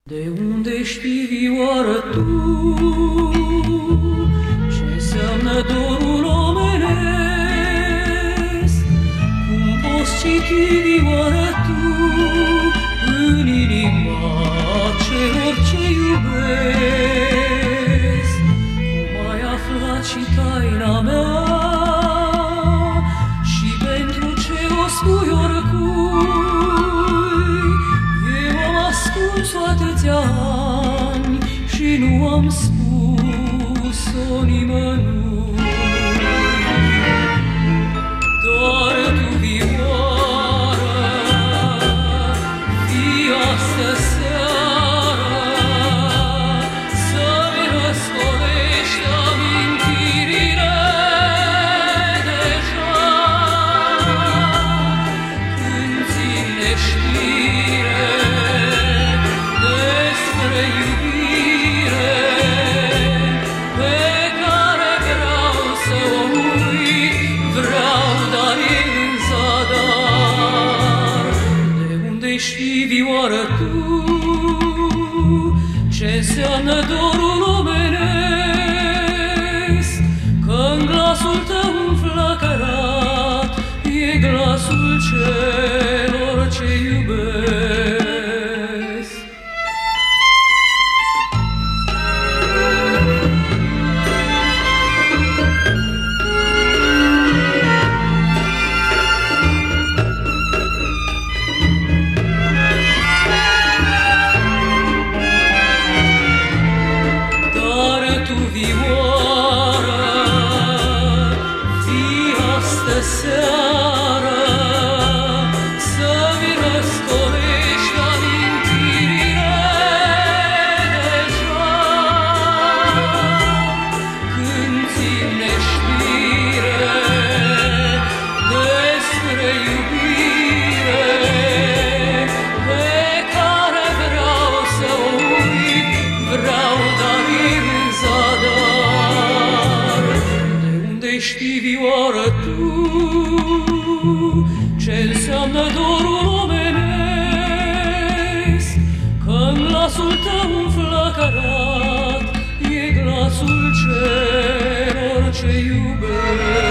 De unde știi, vioară, tu ce înseamnă dorul omenesc? Cum poți citi, vioară, tu în inima celor ce iubesc? Cum ai aflat și taina mea și pentru ce o spui oricui? Eu am ascuns-o atâția ani și nu am spus-o nimănui. Doar tu, vioară, fii astă seară să-mi răscolești amintirile deja, când țin neștire despre iubire pe care vreau să o uit, vreau, dar e în zadar. De unde știi, vioară, tu ce înseamnă dorul omenesc? Că-n glasul tău înflăcărat e glasul celor ce iubesc. Dar tu, vioară, fii astă seară să-mi răscolești amintirile deja, când țin neștire despre iubire pe care vreau să o uit, vreau, dar e în zadar. De unde știi, vioară, tu ce înseamnă dorul omenesc? Că-n glasul tău înflăcărat e glasul celor ce iubesc.